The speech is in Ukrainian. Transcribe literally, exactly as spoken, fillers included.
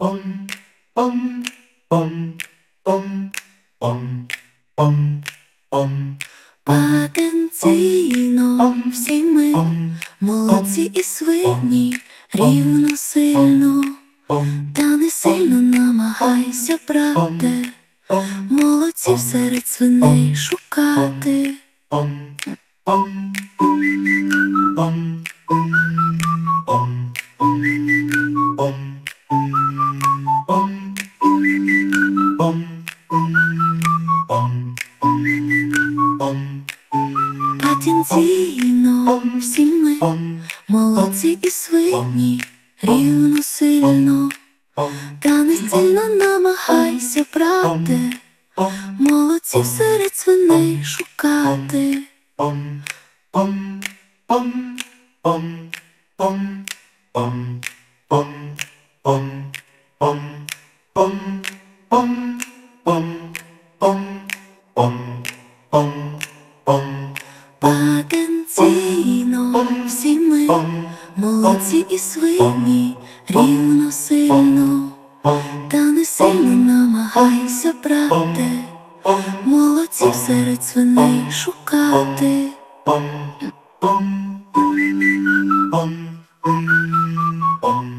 Потенційно всі ми молодці і свині, рівно сильно, та не сильно намагайся, брате, молодців серед свиней шукати. Потенційно всі ми молодці і свині, рівно сильно, та не сильно намагайся, брате, молодців серед свиней шукати. Потенційно всі ми молодці і свині, рівно сильно, та не сильно намагайся, брате, молодців серед свиней шукати. Om